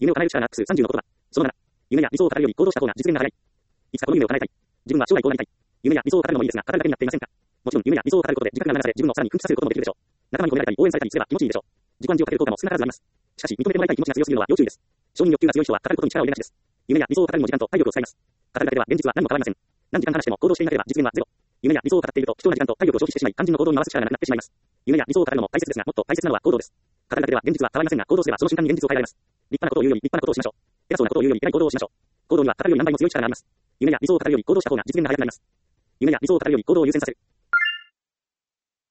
夢を叶える力が ×30 の言葉。その7。夢や理想を語るより行動した方が実現が早い。いつかこの夢を叶えたい。自分は将来こうなりたい。夢や理想を語るのもいいですが、語るだけになっていませんか。もちろん夢や理想を語ることで自覚が流され、自分をさらに奮起させることもできるでしょう。仲間に褒められたり応援されたりすれば気持ちいいでしょう。自己暗示をかける効果も少なからずあります。しかし、認めてもらいたい気持ちが強すぎるのは要注意です。承認欲求が強い人は語ることに力を入れがちです。夢や理想を語るにも時間と体力を使います。語るだけでは現実は何も変わりません。何時間話しても行動していなければ実現はゼロ。夢や理想を語っていると貴重な時間と体力を消費してしまい、肝心の行動に回す力がなくなってしまいます。夢や理想を語るのも大切ですが、もっと大切なのは行動です。語るだけでは現実は変わりませんが、行動すればその瞬間に現実を変えられます。立派なことを言うより立派なことをしましょう。偉そうなことを言うより偉い行動をしましょう。行動には語るより何倍も強い力があります。夢や理想を語るより行動した方が実現が早くなります。夢や理想を語るより行動を優先させる。